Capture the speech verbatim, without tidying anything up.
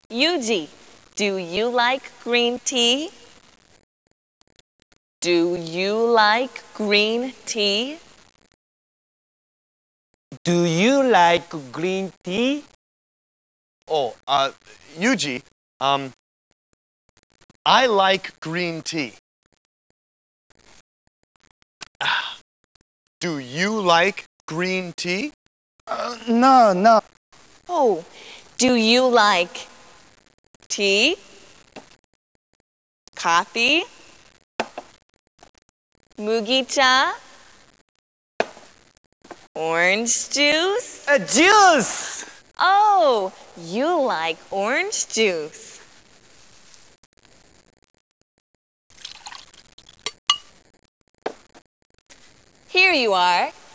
Yuji, do you like green tea? Do you like green tea? Do you like green tea? Oh, uh, Yuji, um, I like green tea. Do you like green tea? Uh, no, no. Oh, do you like tea? Coffee? Mugicha? Orange juice? Uh, juice! Oh, you like orange juice. Here you are.